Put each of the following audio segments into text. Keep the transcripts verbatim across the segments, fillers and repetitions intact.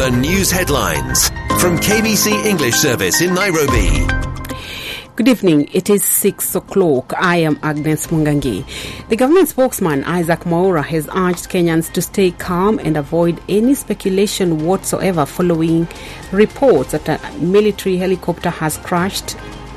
Sandowner News Headlines from K B C English Service in Nairobi. Good evening. It is six o'clock. I am Agnes Mungangi. The government spokesman, Isaac Mwaura, has urged Kenyans to stay calm and avoid any speculation whatsoever following reports that a military helicopter has crashed.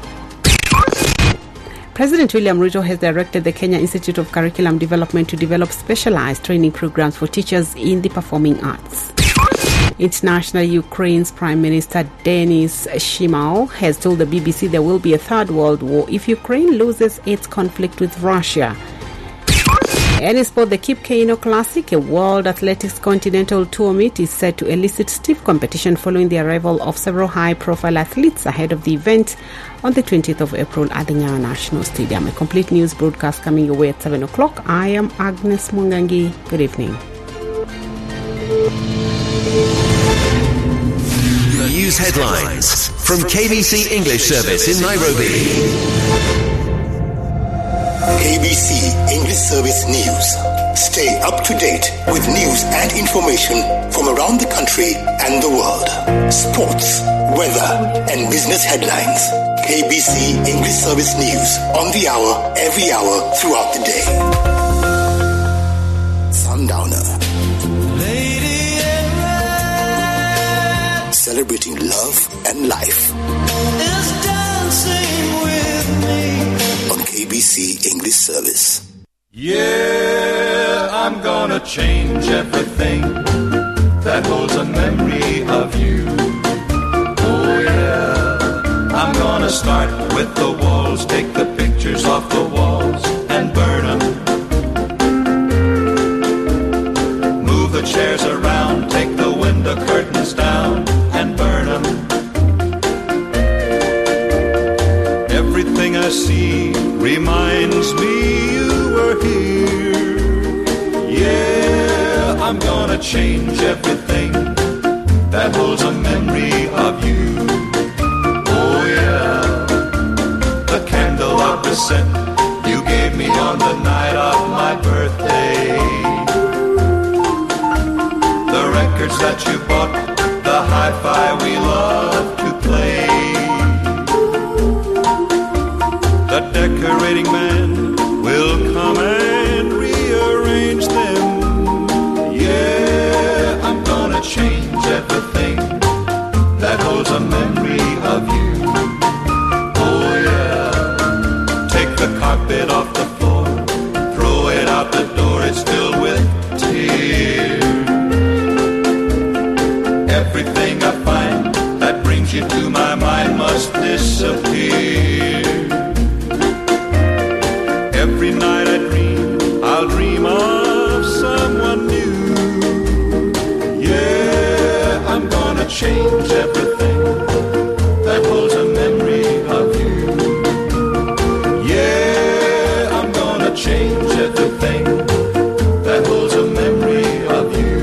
President William Ruto has directed the Kenya Institute of Curriculum Development to develop specialized training programs for teachers in the performing arts. Internationally, Ukraine's Prime Minister Denis Shmyhal has told the B B C there will be a third world war if Ukraine loses its conflict with Russia. And in sport, the Kip Keino Classic, a World Athletics Continental Tour meet, is set to elicit stiff competition following the arrival of several high-profile athletes ahead of the event on the twentieth of April at the Nyayo National Stadium. A complete news broadcast coming your way at seven o'clock. I am Agnes Mungangi. Good evening. News headlines from K B C English Service in Nairobi. K B C English Service News. Stay up to date with news and information from around the country and the world. Sports, weather, and business headlines. K B C English Service News on the hour, every hour throughout the day. Sundowner. Celebrating love and life. Is dancing with me on K B C English Service. Yeah, I'm gonna change everything that holds a memory of you. Oh yeah, I'm gonna start with the walls, take the pictures off the walls and burn them. Move the chairs around, take the window curtains down and burn them. Everything I see reminds me you were here. Yeah, I'm gonna change everything that holds a memory of you. Oh yeah, the candle of the scent you gave me on the night of my birthday. The records that you bought, the hi-fi we love to play. The decorating man will come and rearrange them. Yeah, I'm gonna change everything that holds a memory of you. Oh yeah, take the carpet off the floor, throw it out the door, it's filled with tears. Everything I find that brings you to my mind must disappear. Every night I dream, I'll dream of someone new. Yeah, I'm gonna change everything that holds a memory of you. Yeah, I'm gonna change everything that holds a memory of you.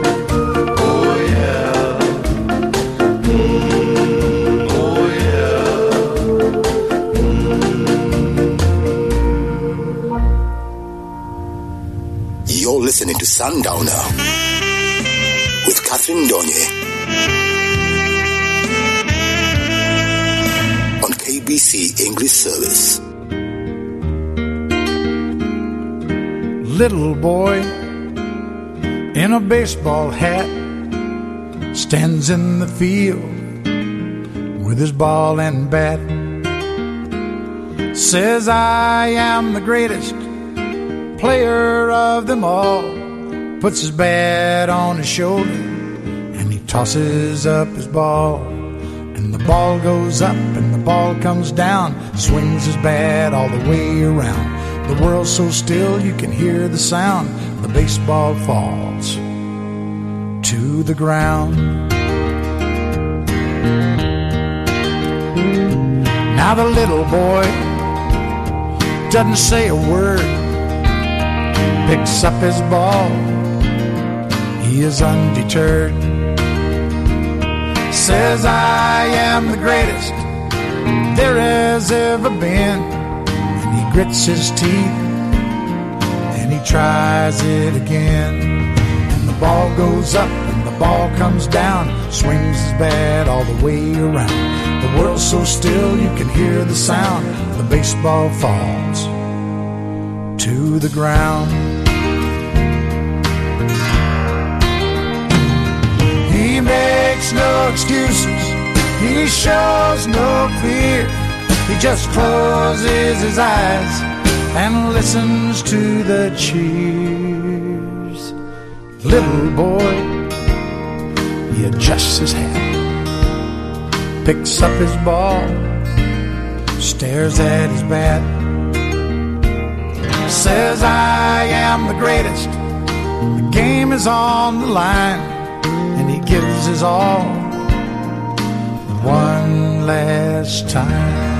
Listening to Sundowner with Catherine Donye on K B C English Service. Little boy in a baseball hat stands in the field with his ball and bat. Says, I am the greatest player of them all. Puts his bat on his shoulder and he tosses up his ball, and the ball goes up and the ball comes down. Swings his bat all the way around. The world's so still you can hear the sound. The baseball falls to the ground. Now the little boy doesn't say a word, picks up his ball, he is undeterred. Says, I am the greatest there has ever been. And he grits his teeth and he tries it again. And the ball goes up and the ball comes down, swings his bat all the way around. The world's so still you can hear the sound. The baseball falls to the ground. He makes no excuses, he shows no fear. He just closes his eyes and listens to the cheers. Little boy, he adjusts his hat, picks up his ball, stares at his bat, says, I am the greatest, the game is on the line, and he gives his all one last time.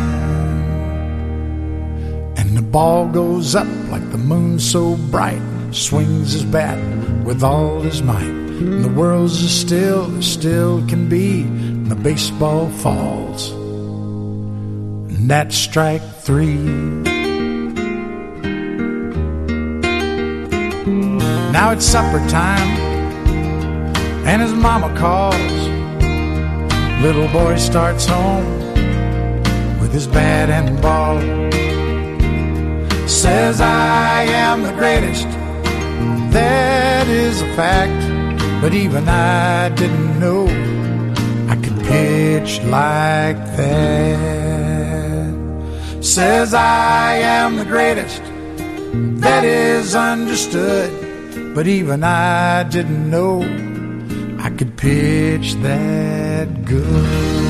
And the ball goes up like the moon so bright, swings his bat with all his might, and the world's as still as still can be, and the baseball falls, and that's strike three. Now it's supper time, and his mama calls. Little boy starts home with his bat and ball, says, I am the greatest, that is a fact, but even I didn't know I could pitch like that. Says, I am the greatest, that is understood, but even I didn't know I could pitch that good.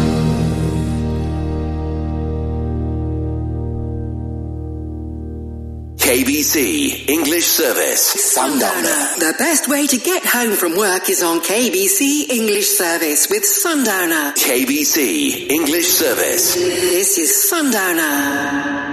K B C English Service. Sundowner. The best way to get home from work is on K B C English Service with Sundowner. K B C English Service. This is Sundowner.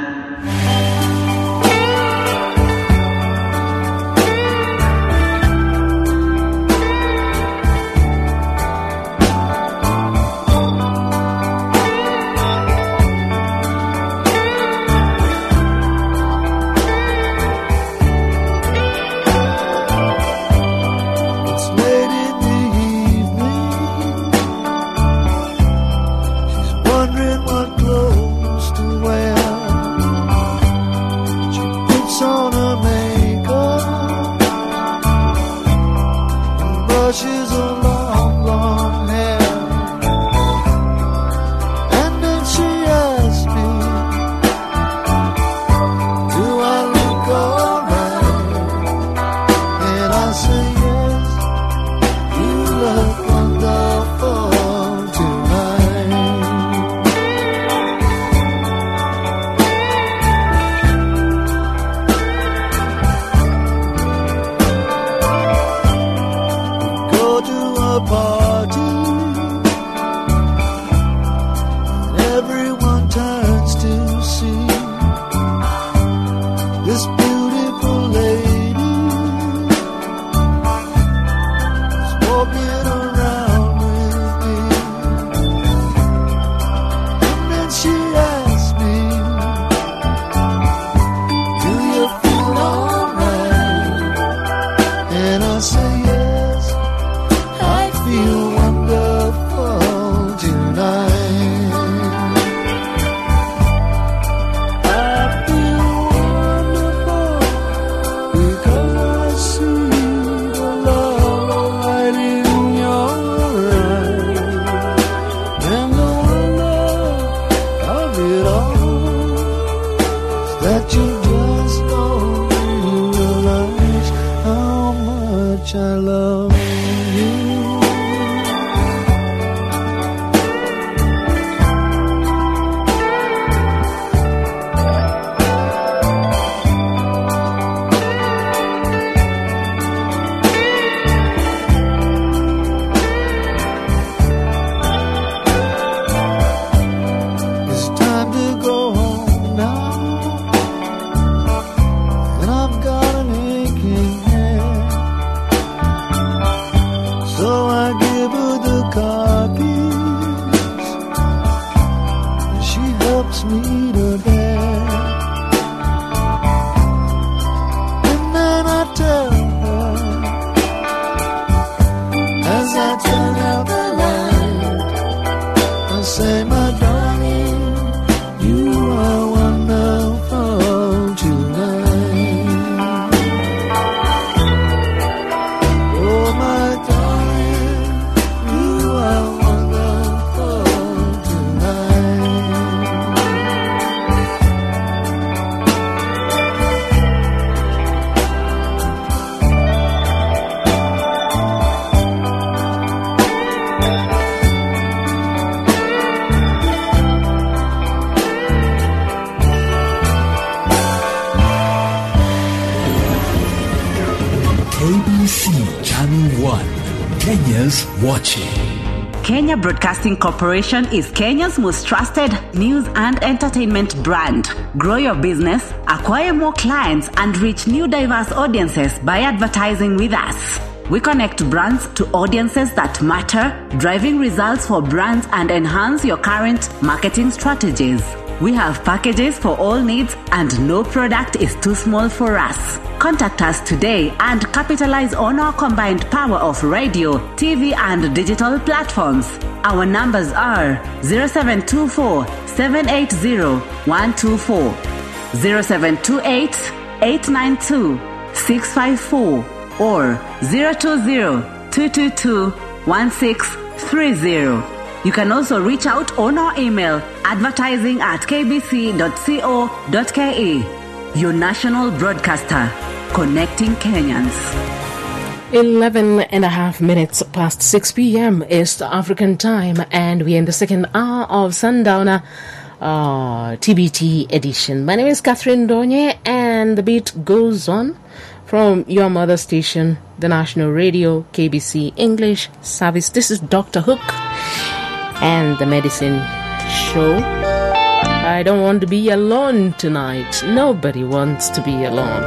B C Channel one, Kenya's watching. Kenya Broadcasting Corporation is Kenya's most trusted news and entertainment brand. Grow your business, acquire more clients, and reach new diverse audiences by advertising with us. We connect brands to audiences that matter, driving results for brands and enhance your current marketing strategies. We have packages for all needs and no product is too small for us. Contact us today and capitalize on our combined power of radio, T V and digital platforms. Our numbers are zero seven two four, seven eight zero, one two four, zero seven two eight, eight nine two, six five four or zero two zero, two two two, one six three zero. You can also reach out on our email advertising at k b c dot co dot k e. Your national broadcaster, connecting Kenyans. eleven and a half minutes past six p.m. East African time, and we're in the second hour of Sundowner uh, T B T edition. My name is Catherine Donye, and the beat goes on from your mother station, the National Radio, K B C English Service. This is Doctor Hook and the Medicine Show. I don't want to be alone tonight. Nobody wants to be alone.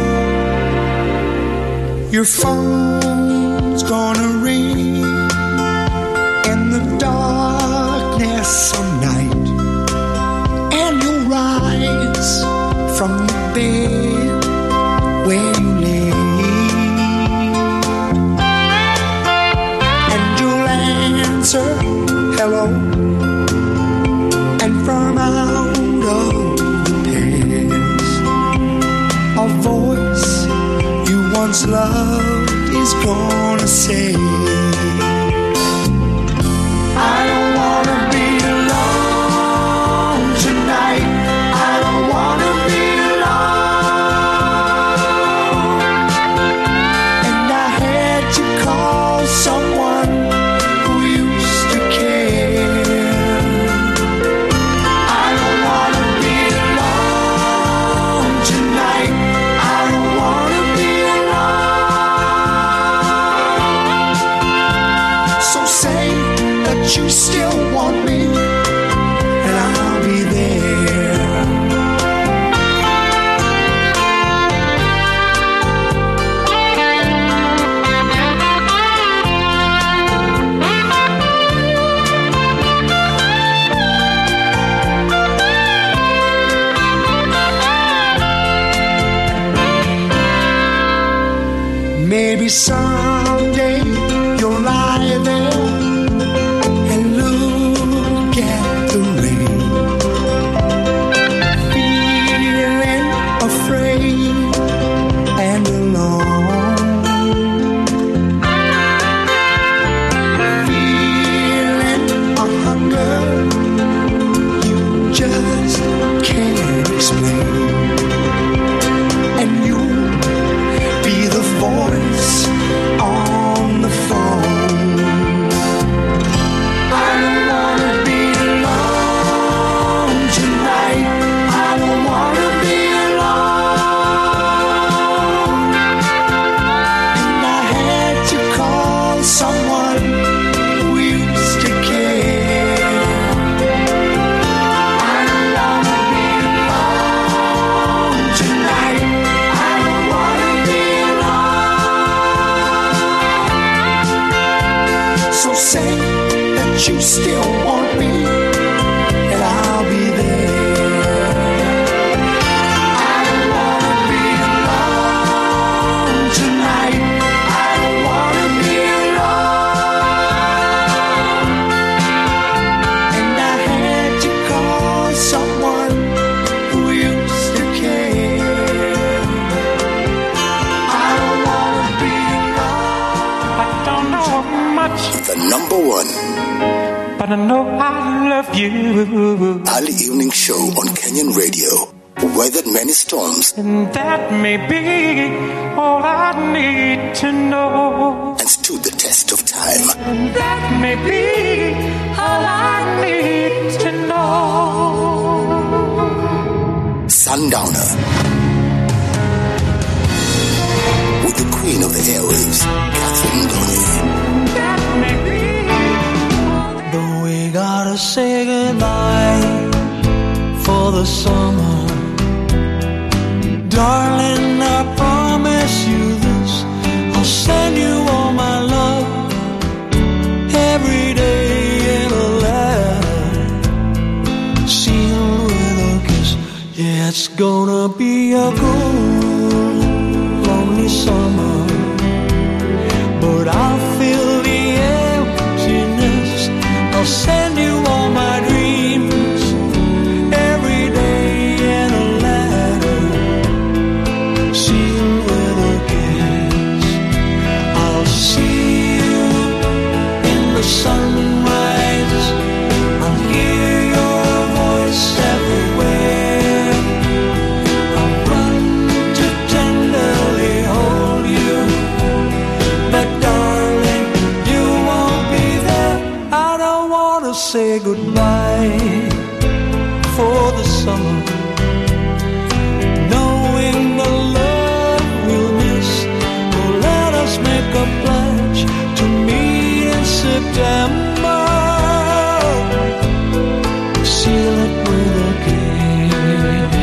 Your phone's gonna ring in the darkness of night, and you'll rise from the bed where you lay, and you'll answer hello, and from out of the past, a voice you once loved is gonna say, I don't wanna be alone tonight. I don't wanna be alone. And I had to call someone who used to care. I don't wanna be alone tonight. I don't wanna be alone. So say that you still want me, and I'll be there. Maybe someday you'll lie there and look at the rain, feeling afraid and alone, feeling a hunger you just can't explain, and you'll be the voice on the phone. I don't wanna be alone tonight. I don't wanna be alone. And I had to call someone who used to care. I don't wanna be alone tonight. I don't wanna be alone. So say that you still want me, and I'll be there. I don't wanna be alone tonight. I don't wanna be alone. And I had to call someone who used to care. I don't wanna be alone. I don't know much, The number one but I know I love you. early evening show on Kenyan radio, weathered many storms And that may be all I need to know. and stood the test of time. And that may be all I need to know. Sundowner with the queen of the airwaves, Catherine Dolly. But we gotta say goodbye for the summer. Darling, I promise you this, I'll send you all my love every day in a letter, sealed with a kiss. Yeah, it's gonna be a good, lonely summer, but I'll fill the emptiness. I'll send you all my dreams every day in a letter, sealed with a kiss. I'll see you in the sunrise. I'll hear your voice everywhere. I'll run to tenderly hold you, but darling, you won't be there. I don't want to say goodbye for the summer, knowing the love we'll miss. Oh, let us make a pledge to meet in September, seal it with a kiss.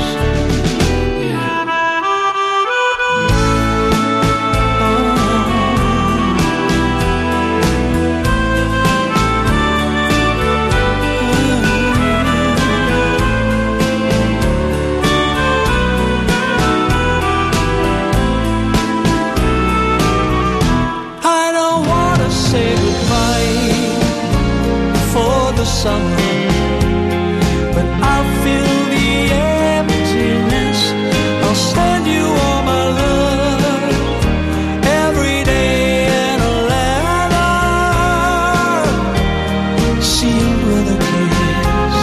I don't want to say goodbye for the summer, but I'll fill the emptiness. I'll send you all my love every day in a letter, sealed with a kiss,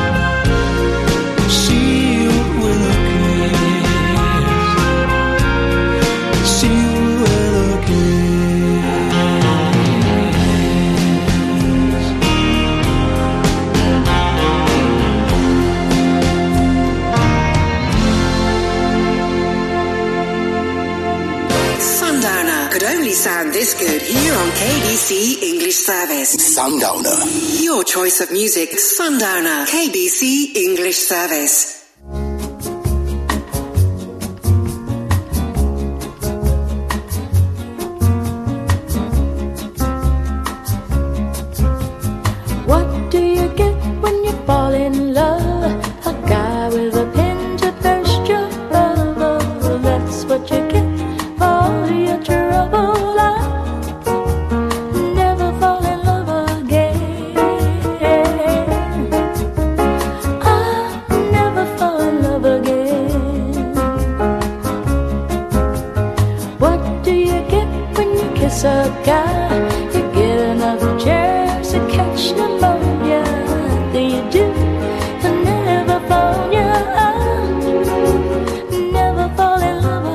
sealed with a kiss, sealed with a kiss. Sundowner could only sound this good here on K B C English Service. Sundowner. Your choice of music, Sundowner, K B C English Service. What do you get when you fall in love? A guy with a pin to burst your bubble. That's what you get for all your trouble. I'll never fall in love again. I'll never fall in love again. What do you get when you kiss a guy? You get another chance to catch pneumonia. Do you do? You never fall, yeah. Never fall in love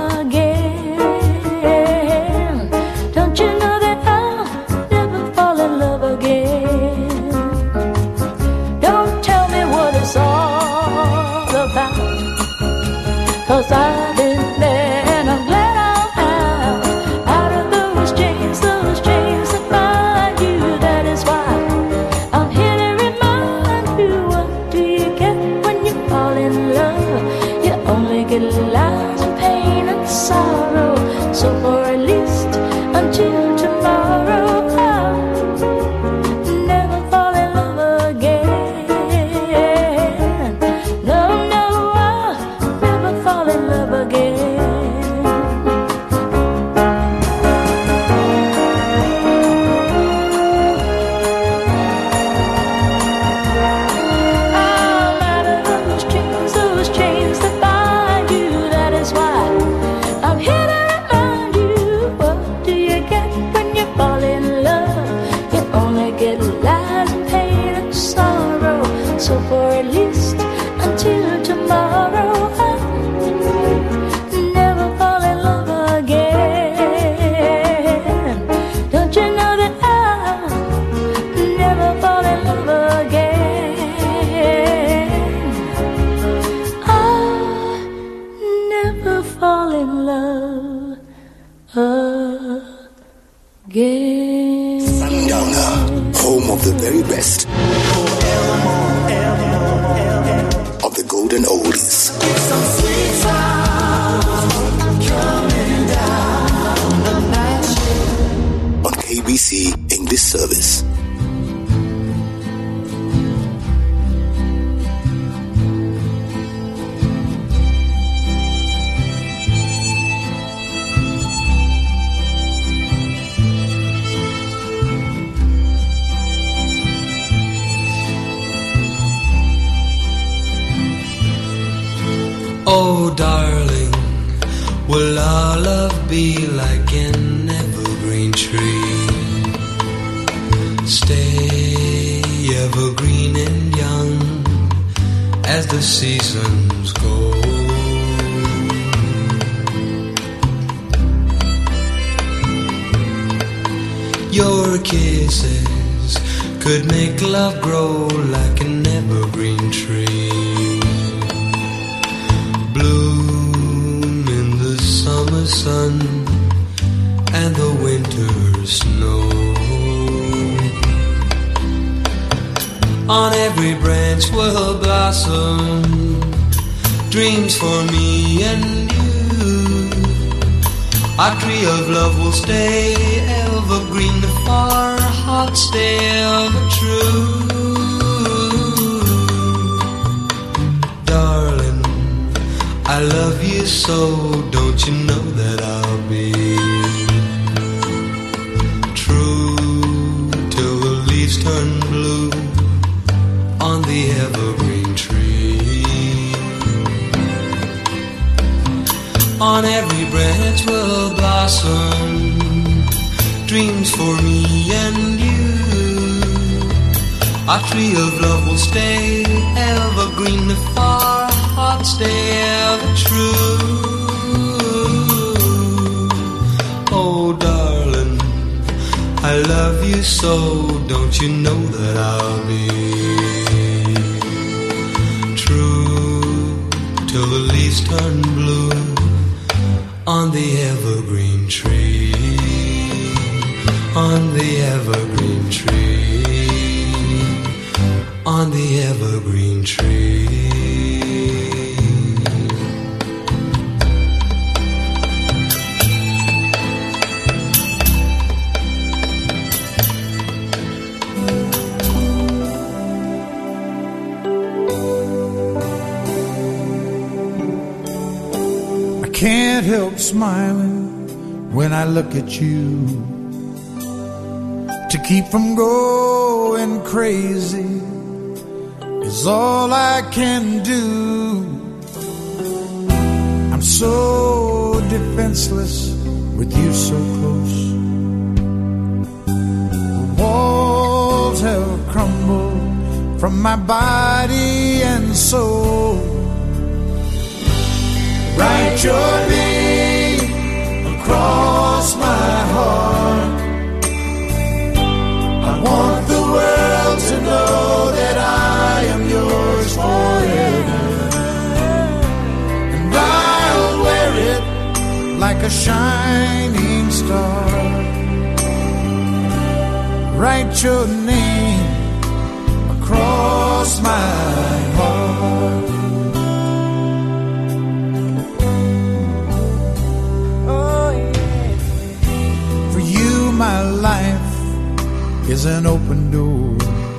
again. Don't you know that I'll never fall in love again? Don't tell me what it's all about, 'cause I've been there and I'm glad I'm out, out of those chains, those chains that bind. again. Sundowner, home of the very best of the golden oldies. Some sweet sounds coming down the night shift. On K B C English Service. Oh, darling, will our love be like an evergreen tree? Stay evergreen and young as the seasons go. Your kisses could make love grow like an evergreen tree. Bloom in the summer sun and the winter snow. On every branch will blossom dreams for me and you. Our tree of love will stay evergreen, the far hearts stay ever true. Darling, I love you so, don't you know that I'll be true till the leaves turn blue on the evergreen tree. On every branch will blossom dreams for me and you. Our tree of love will stay evergreen, the far hearts stay ever true. Oh, darling, I love you so, don't you know that I'll be true till the leaves turn blue on the evergreen tree, on the evergreen tree, on the evergreen tree. Can't help smiling when I look at you. To keep from going crazy is all I can do. I'm so defenseless with you so close. The walls have crumbled from my body and soul. Write your name across my heart. I want the world to know that I am yours forever. And I'll wear it like a shining star. Write your name across my heart. My life is an open door.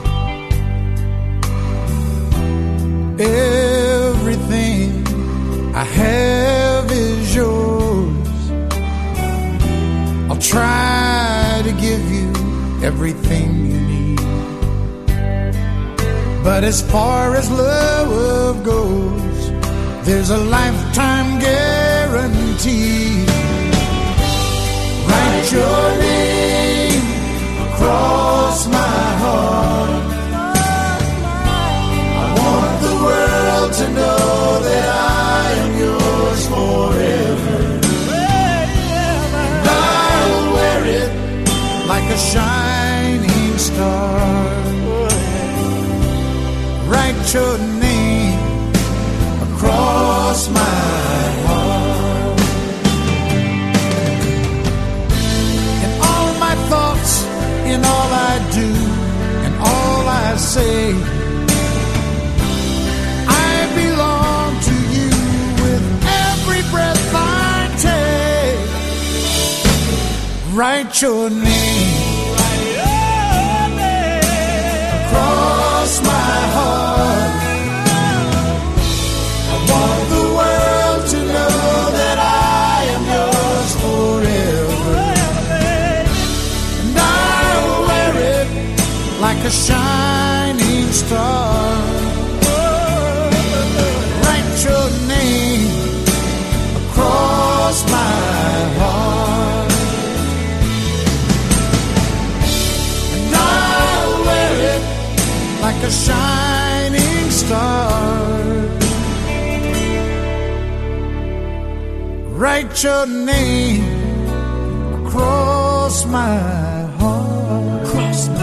Everything I have is yours. I'll try to give you everything you need. But as far as love goes, there's a lifetime guarantee. Write your name across my heart. I want the world to know that I am yours forever. And I'll wear it like a shining star. Write your name across my heart. in all I do and all I say. I belong to you with every breath I take. Write your name across my heart. I want the world to know that I am yours forever. And I'll wear it like a shining star. Write your name across my heart. And I'll wear it like a shining star. Write your name across my heart. Across my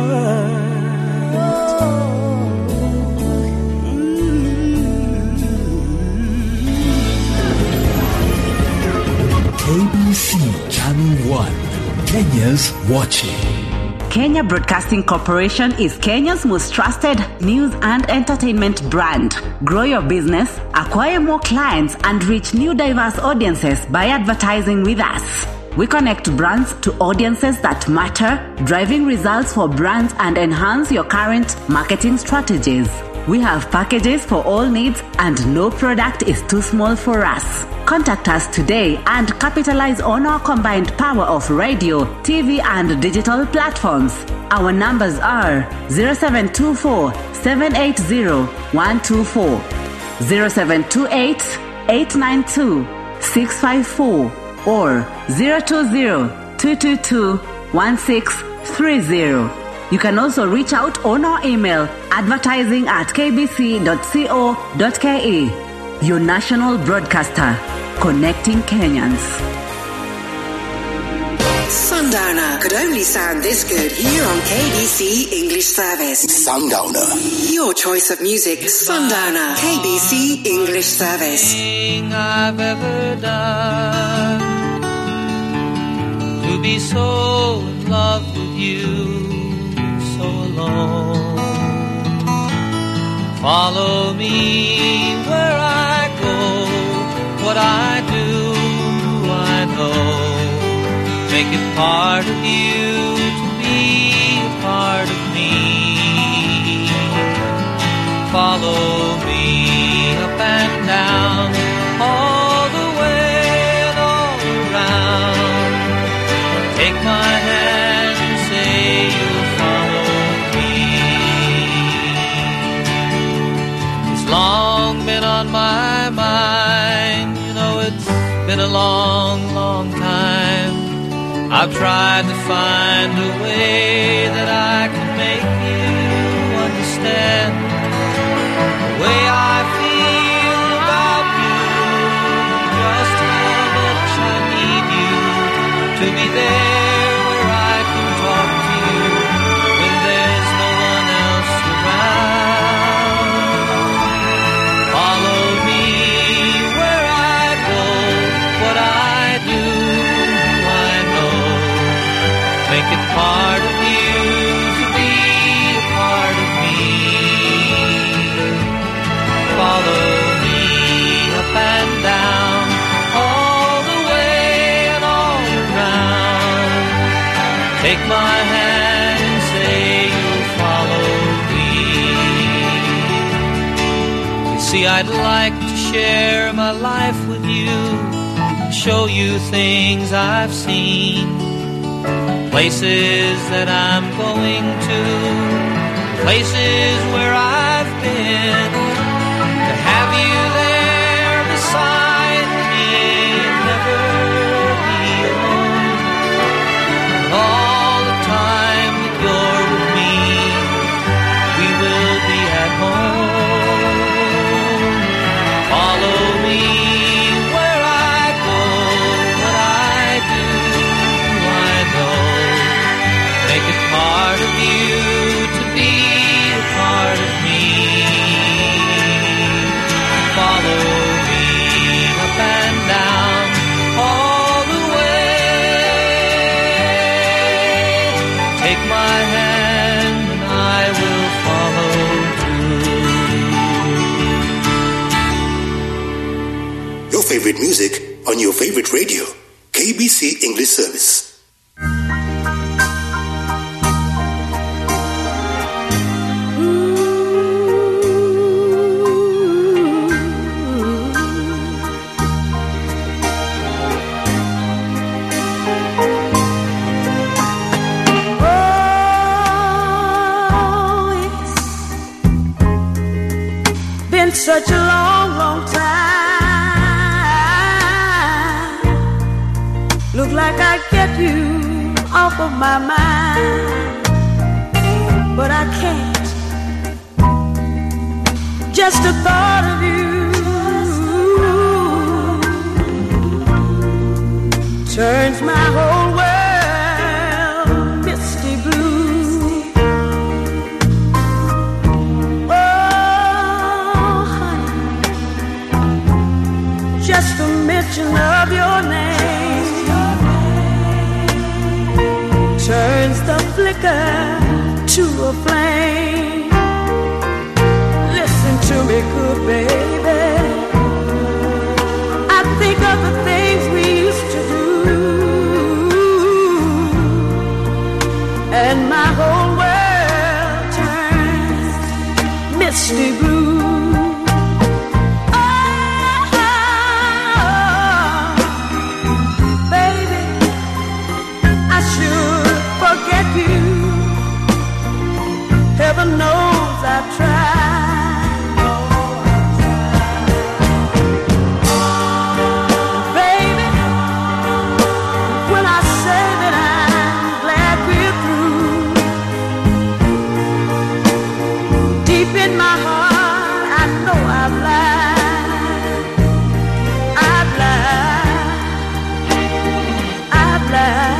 K B C Channel one, Kenya's watching. Kenya Broadcasting Corporation is Kenya's most trusted news and entertainment brand. Grow your business, acquire more clients, and reach new diverse audiences by advertising with us. We connect brands to audiences that matter, driving results for brands and enhance your current marketing strategies. We have packages for all needs and no product is too small for us. Contact us today and capitalize on our combined power of radio, T V and digital platforms. Our numbers are zero seven two four, seven eight zero, one two four, zero seven two eight, eight nine two, six five four or zero two zero, two two two, one six three zero. You can also reach out on our email advertising at k b c dot co dot k e. Your national broadcaster, connecting Kenyans. Sundowner could only sound this good here on K B C English Service. Sundowner. Your choice of music, Sundowner, K B C English Service. Everything I've ever done to be so in love with you. Alone. Follow me where I go, what I do, I know. Make it part of you to be a part of me. Follow me up and down, all the way and all around. Take my hand and say you'll follow. Long been on my mind, you know it's been a long, long time. I've tried to find a way that I can make you understand the way I feel about you, just how much I need you to be there where I can talk to you when there's no one else around. Part of you to be a part of me. Follow me up and down, all the way and all around. Take my hand and say you'll follow me. You see, I'd like to share my life with you, show you things I've seen, places that I'm going to, places where I've been, to have you there beside me and never be alone. And all the time that you're with me, we will be at home. Follow me where I go, what I do, I know. Make it part of you to be a part of me. take my hand and I will follow too. Your favorite music on your favorite radio, K B C English Service. Such a long, long time. Look like I get you off of my mind, but I can't. Just the thought of you turns my whole world misty blue. Just the mention of your name turns the flicker to a flame. Listen to me, good baby. I think of the things we used to do, and my whole world turns misty blue. Heaven knows I've tried. Baby, when I say that I'm glad we're through, deep in my heart I know I've lied. I've lied. I've lied.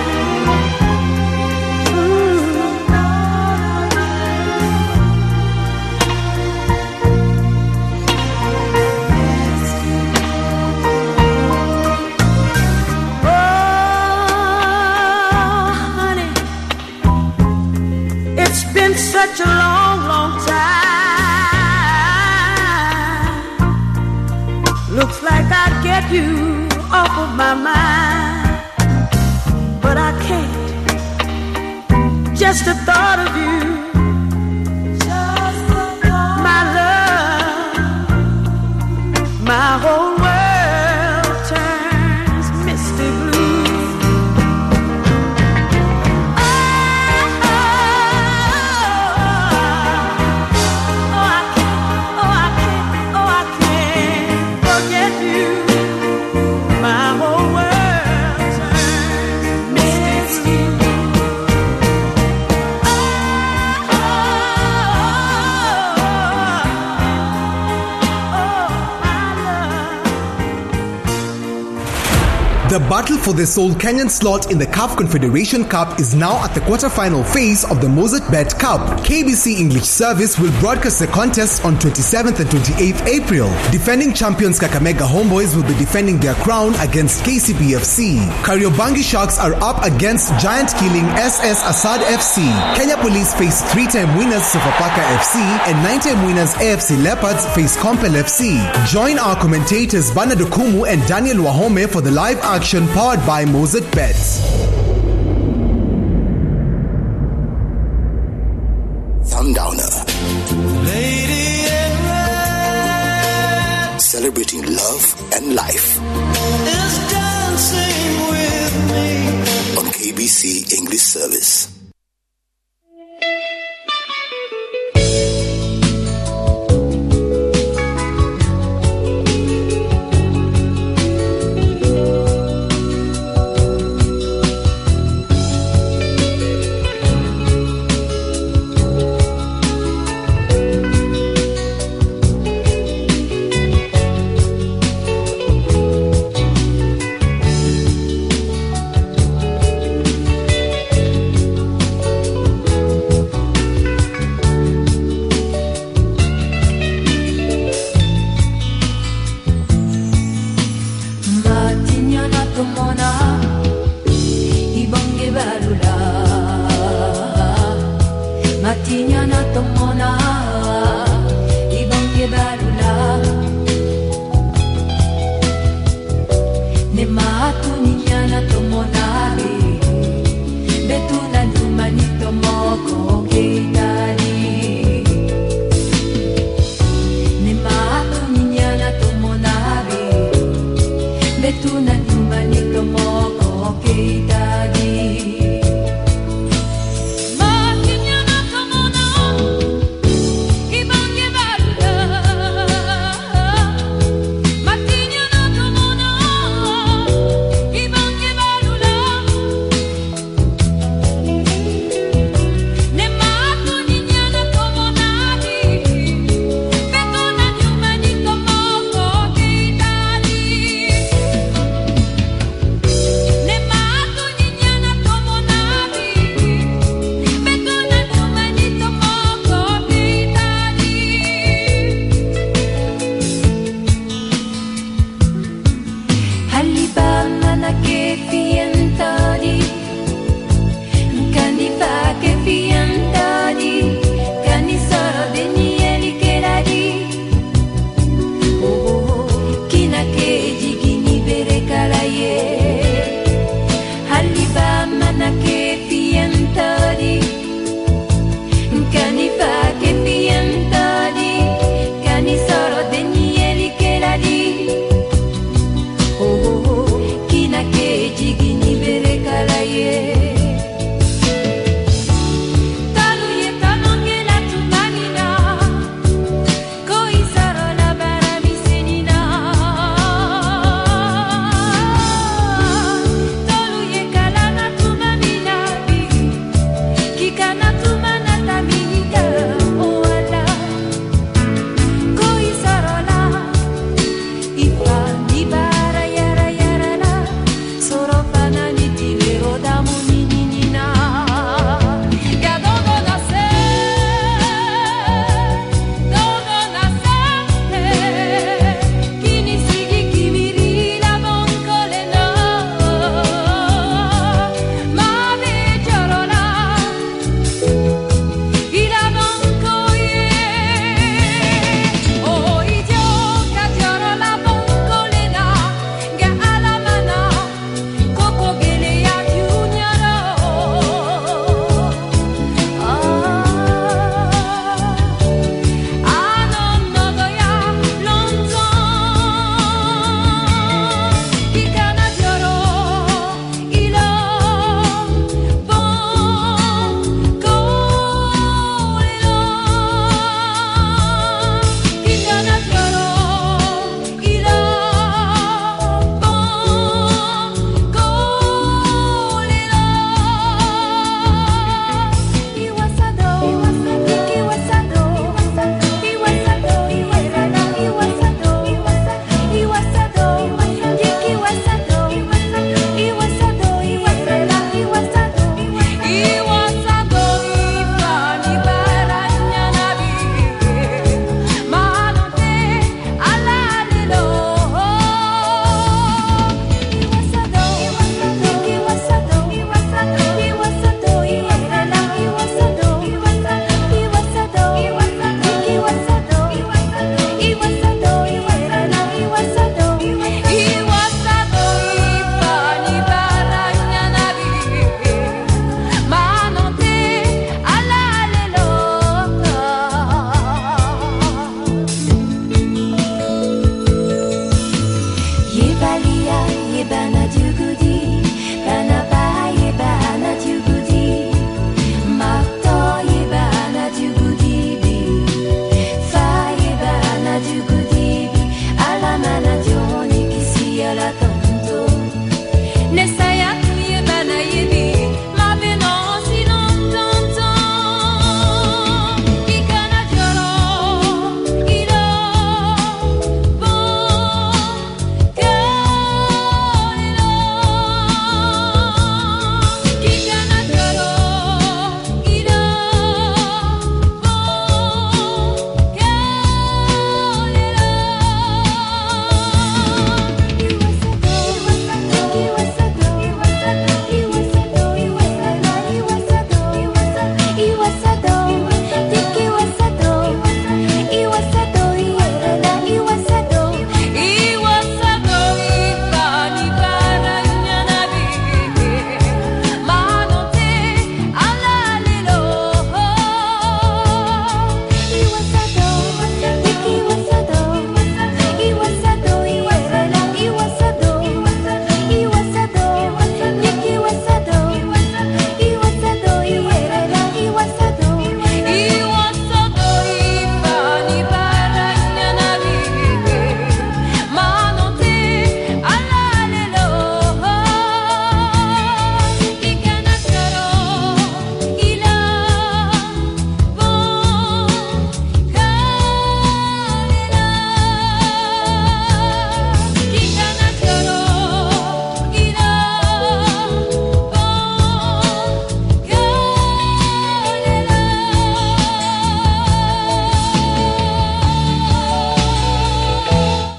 Such a long, long time. Looks like I'd get you off of my mind, but I can't. Just the thought of you, my love, my whole world turns misty blue. The battle for the sole Kenyan slot in the C A F Confederation Cup is now at the quarter-final phase of the Mozart Bet Cup. K B C English Service will broadcast the contest on twenty-seventh and twenty-eighth April. Defending champions Kakamega Homeboys will be defending their crown against K C B F C. Kariobangi Sharks are up against giant-killing S S Assad F C. Kenya Police face three-time winners Sofapaka F C and nine-time winners A F C Leopards face Compel F C. Join our commentators Bernard Okumu and Daniel Wahome for the live action powered by Mozart Bets. Sundowner. Lady in red, celebrating love and life, is dancing with me on K B C English Service. Come on.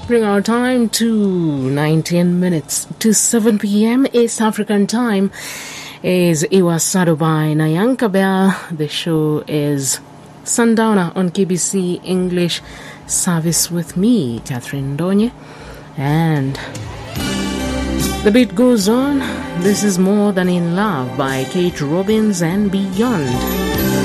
Bring our time to nineteen minutes to seven p.m. East African time. Is Iwasado by Nayanka Bell. The show is Sundowner on K B C English Service with me, Catherine Donye. And the beat goes on. This is More Than In Love by Kate Robbins and Beyond.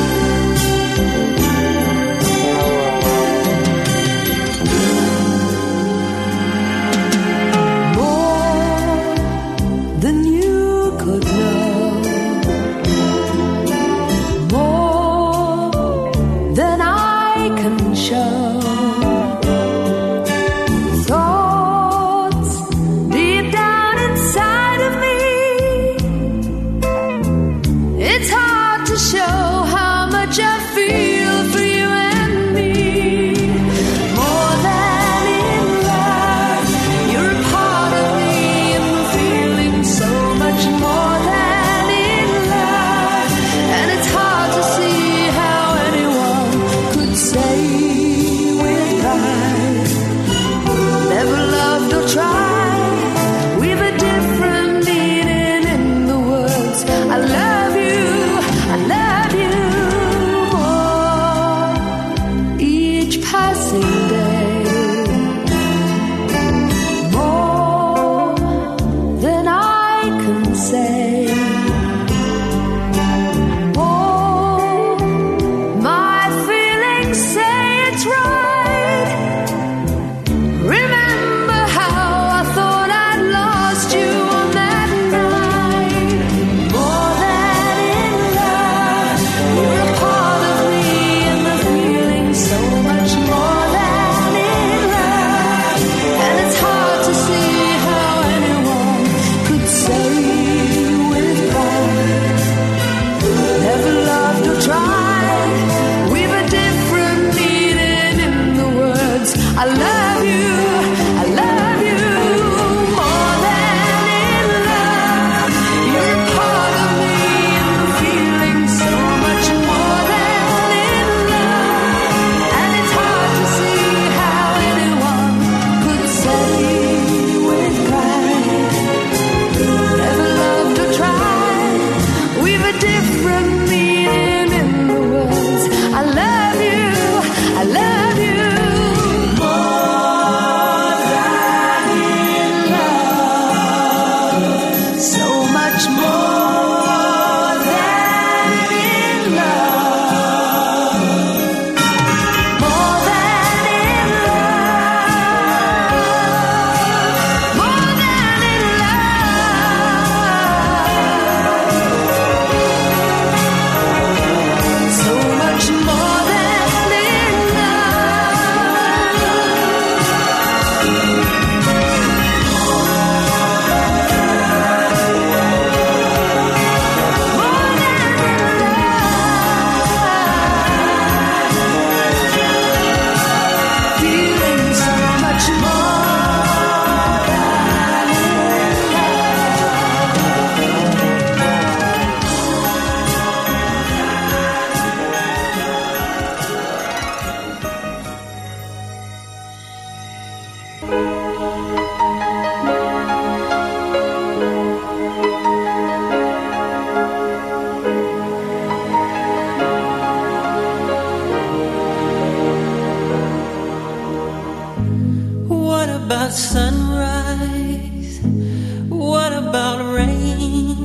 Sunrise, what about rain?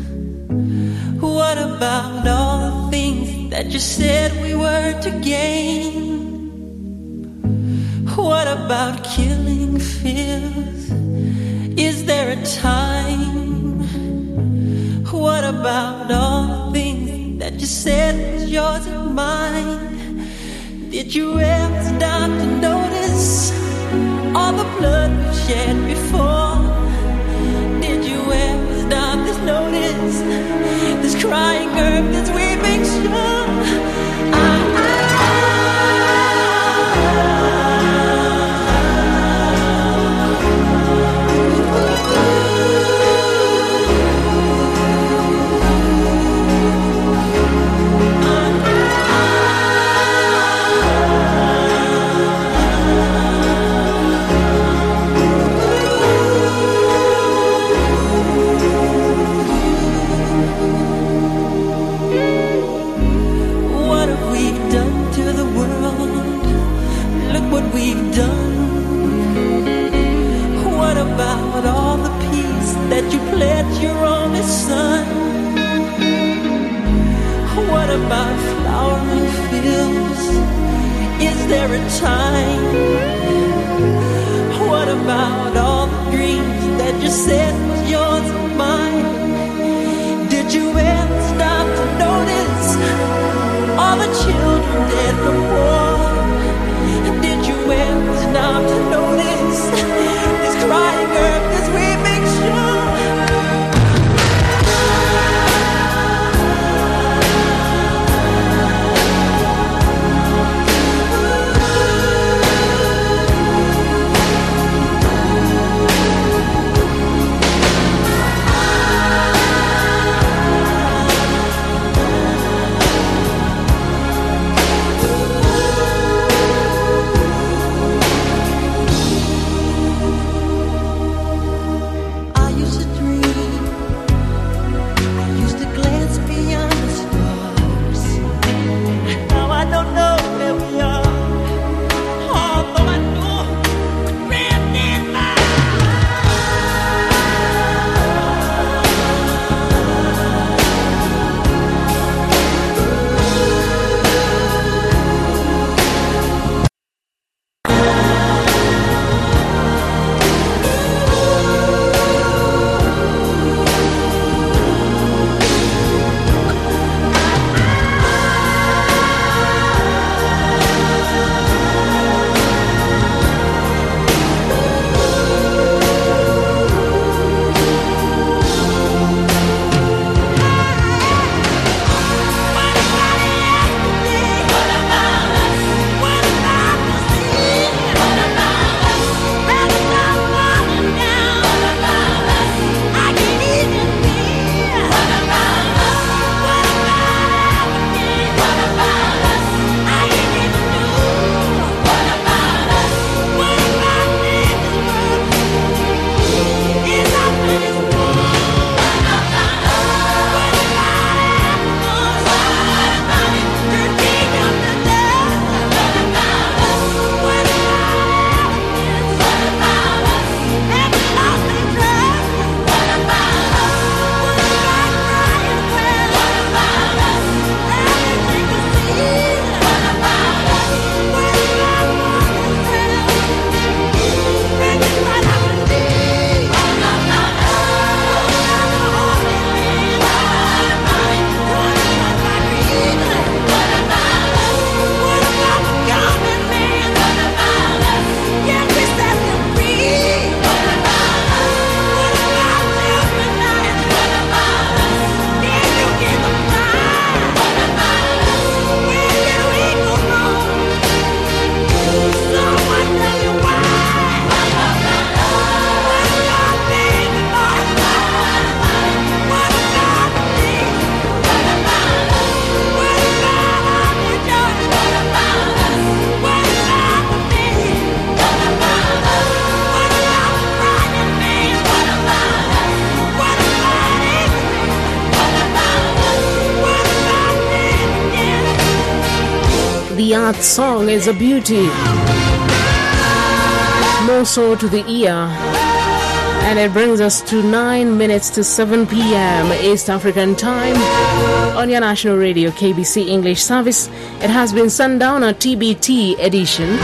What about all the things that you said we were to gain? What about killing fears? Is there a time? What about all the things that you said was yours and mine? Did you ever stop to notice all the blood we shed before? Did you ever stop to notice this crying earth, this weeping shore? I, I, about flowering fields? Is there a time? What about all the dreams that you said was yours and mine? Did you ever stop to notice all the children dead from war? Did you ever stop to notice this crying earth as we make sure? The art song is a beauty, more so to the ear. And it brings us to nine minutes to seven p.m. East African time on your national radio K B C English service. It has been Sundowner T B T edition.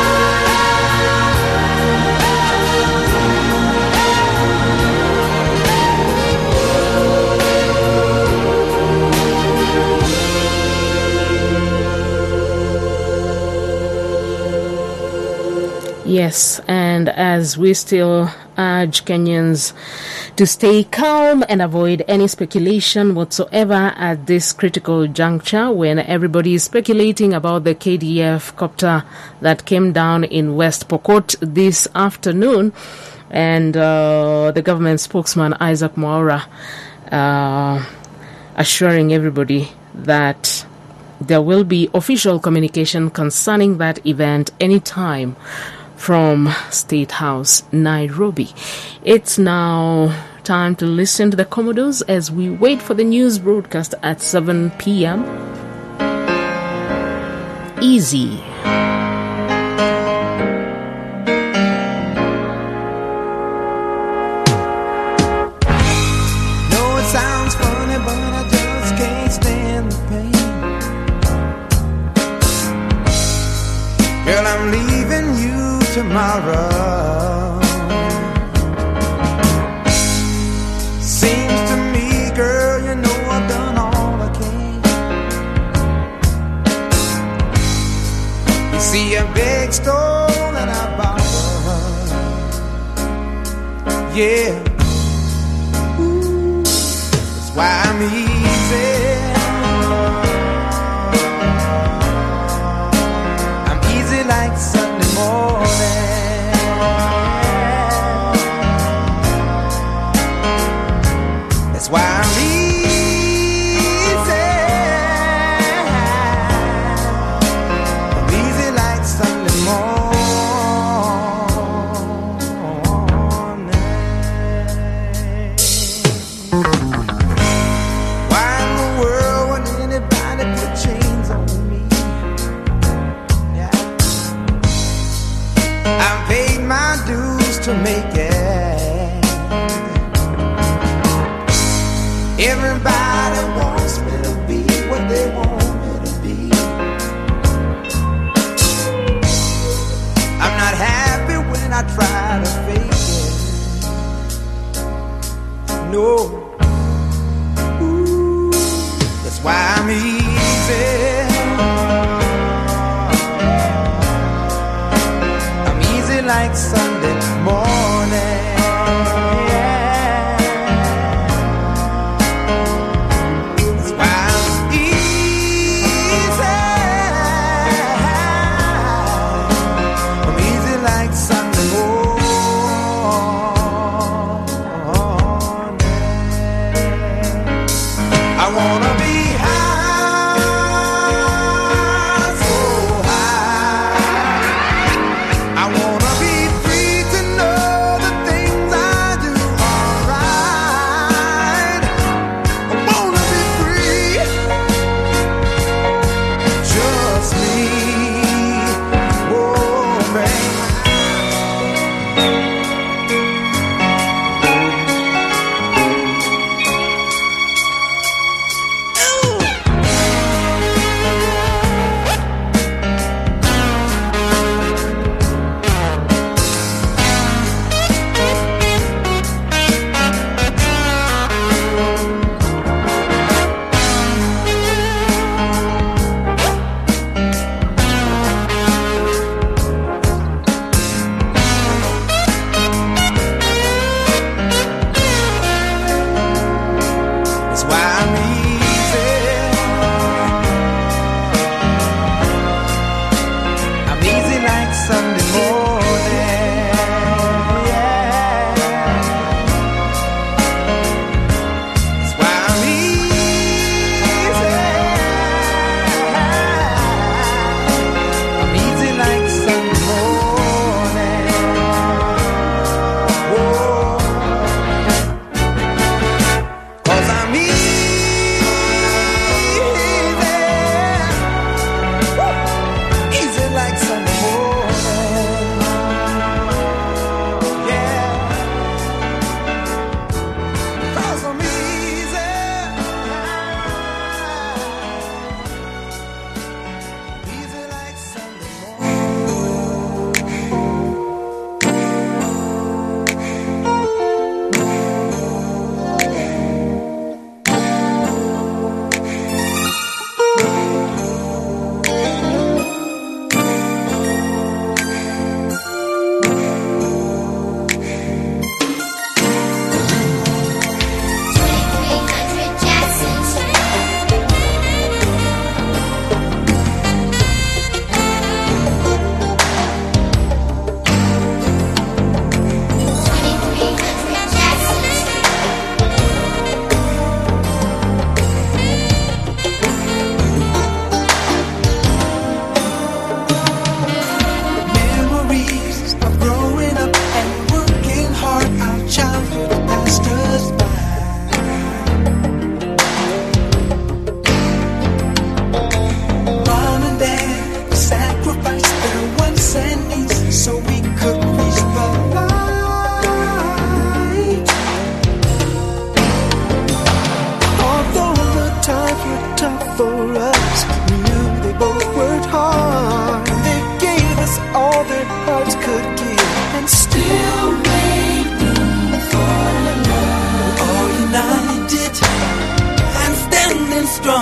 Yes, and as we still urge Kenyans to stay calm and avoid any speculation whatsoever at this critical juncture when everybody is speculating about the K D F copter that came down in West Pokot this afternoon, and uh, the government spokesman Isaac Mwaura uh, assuring everybody that there will be official communication concerning that event anytime from State House, Nairobi. It's now time to listen to the Commodores as we wait for the news broadcast at seven p.m. Easy. No, it sounds funny, but I just can't stand the pain. tomorrow. Seems to me, girl, you know I've done all I can. You see a big stone and I borrow. Yeah. Ooh, that's why I'm easy. Like Sunday morning. That's why I'm easy. I'm easy like Sunday morning. Why in the world would anybody put chains on me? I've paid my dues to make it. Everybody wants me to be what they want me to be. I'm not happy when I try to fake it. No. Ooh, that's why I'm easy. Like Sunday morning. That's why I'm easy. I'm easy like Sunday morning. I wanna be high, so high. I wanna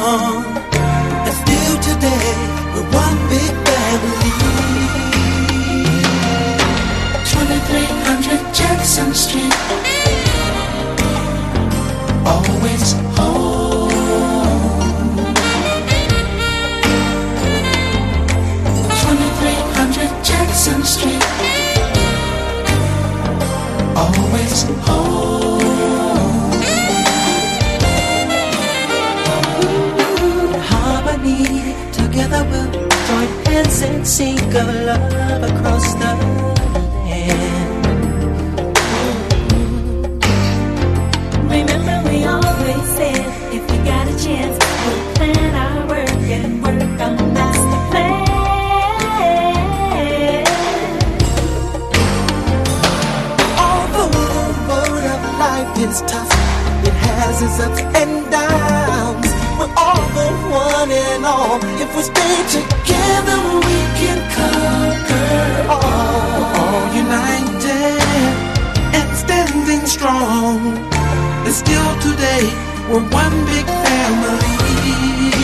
strong. And still today, we're one big family. twenty-three hundred Jackson Street. Always home. twenty-three hundred Jackson Street. Always home. Harmony, together we'll join hands and sing of love across the land. Remember we always said if we got a chance, we'll plan our work and work on master plan. Although the road of life is tough, it has its ups and downs. We're all the one and all. If we stay together, we can conquer all. We're all united and standing strong. And still today, we're one big family.